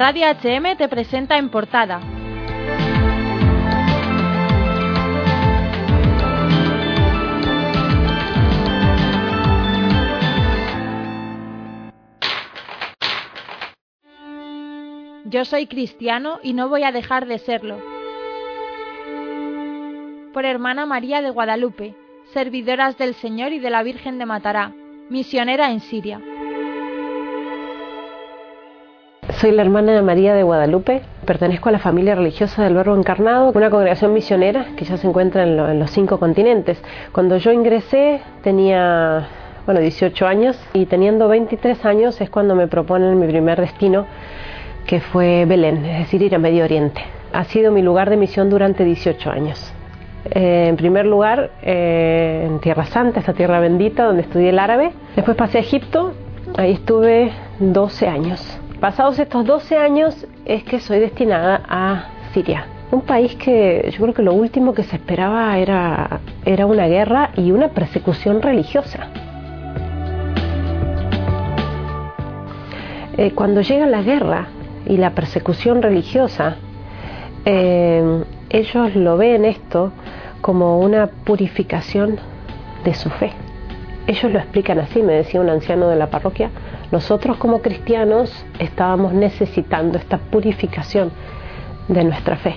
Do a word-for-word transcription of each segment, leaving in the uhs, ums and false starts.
Radio H M te presenta En Portada. Yo soy cristiano y no voy a dejar de serlo. Por Hermana María de Guadalupe, servidoras del Señor y de la Virgen de Matará, misionera en Siria. Soy la hermana María de Guadalupe, pertenezco a la familia religiosa del Verbo Encarnado, una congregación misionera que ya se encuentra en, lo, en los cinco continentes. Cuando yo ingresé tenía bueno, dieciocho años y teniendo veintitrés años es cuando me proponen mi primer destino, que fue Belén, es decir, ir a Medio Oriente. Ha sido mi lugar de misión durante dieciocho años. Eh, en primer lugar, eh, en Tierra Santa, esta tierra bendita donde estudié el árabe. Después pasé a Egipto, ahí estuve doce años. Pasados estos doce años es que soy destinada a Siria, un país que yo creo que lo último que se esperaba era, era una guerra y una persecución religiosa. Eh, cuando llega la guerra y la persecución religiosa, eh, ellos lo ven esto como una purificación de su fe. Ellos lo explican así, me decía un anciano de la parroquia: nosotros como cristianos estábamos necesitando esta purificación de nuestra fe.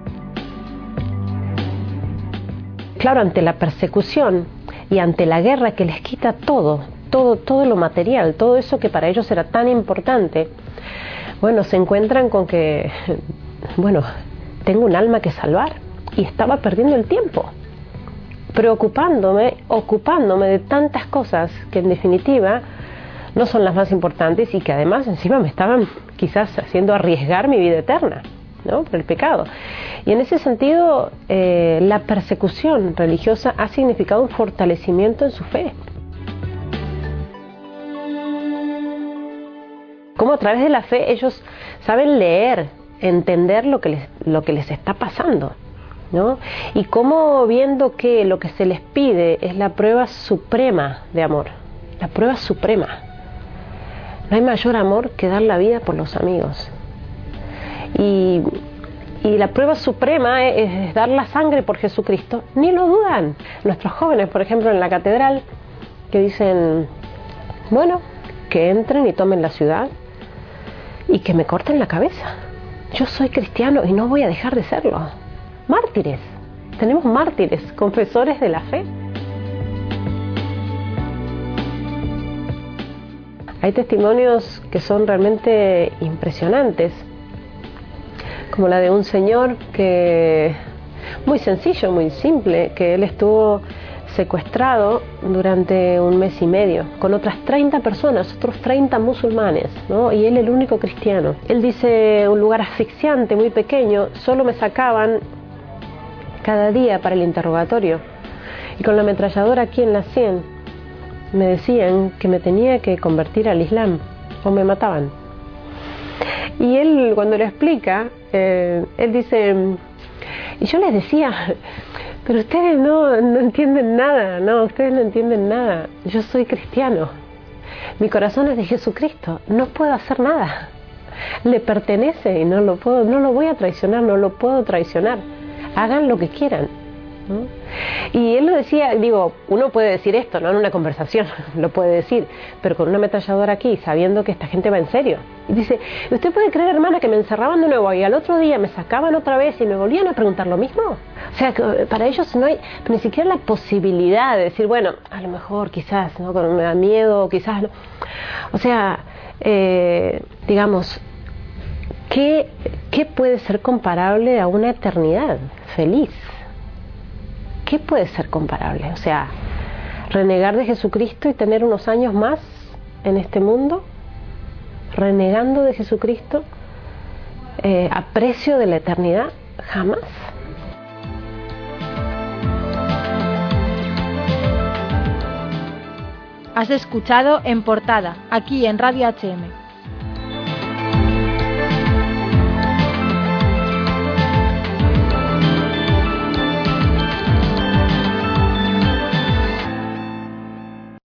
Claro, ante la persecución y ante la guerra que les quita todo, todo, todo lo material, todo eso que para ellos era tan importante, bueno, se encuentran con que, bueno, tengo un alma que salvar y estaba perdiendo el tiempo, preocupándome, ocupándome de tantas cosas que en definitiva no son las más importantes y que además encima me estaban quizás haciendo arriesgar mi vida eterna, ¿no?, por el pecado. Y en ese sentido, eh, la persecución religiosa ha significado un fortalecimiento en su fe. Cómo a través de la fe ellos saben leer, entender lo que les, lo que les está pasando, ¿no? Y cómo, viendo que lo que se les pide es la prueba suprema de amor, la prueba suprema. No hay mayor amor que dar la vida por los amigos. Y, y la prueba suprema es, es dar la sangre por Jesucristo. Ni lo dudan. Nuestros jóvenes, por ejemplo, en la catedral, que dicen, bueno, que entren y tomen la ciudad y que me corten la cabeza. Yo soy cristiano y no voy a dejar de serlo. Mártires. Tenemos mártires, confesores de la fe. Hay testimonios que son realmente impresionantes, como la de un señor que, muy sencillo, muy simple, que él estuvo secuestrado durante un mes y medio con otras treinta personas, otros treinta musulmanes, ¿no? Y él el único cristiano. Él dice, un lugar asfixiante, muy pequeño, solo me sacaban cada día para el interrogatorio y con la ametralladora aquí en la sien me decían que me tenía que convertir al Islam o me mataban. Y él, cuando lo explica, eh, él dice, y yo les decía, pero ustedes no, no entienden nada, no, ustedes no entienden nada, yo soy cristiano, mi corazón es de Jesucristo, no puedo hacer nada, le pertenece y no lo puedo, no lo voy a traicionar, no lo puedo traicionar, hagan lo que quieran, ¿no? Y él lo decía, digo, uno puede decir esto, ¿no?, en una conversación, lo puede decir, pero con una ametralladora aquí, sabiendo que esta gente va en serio. Y dice, ¿usted puede creer, hermana, que me encerraban de nuevo y al otro día me sacaban otra vez y me volvían a preguntar lo mismo? O sea, que para ellos no hay ni siquiera la posibilidad de decir, bueno, a lo mejor, quizás, ¿no?, con me da miedo, quizás no. O sea, eh, digamos, ¿qué, ¿qué puede ser comparable a una eternidad feliz? ¿Qué puede ser comparable? O sea, renegar de Jesucristo y tener unos años más en este mundo, renegando de Jesucristo, eh, a precio de la eternidad, jamás. Has escuchado En Portada, aquí en Radio H M.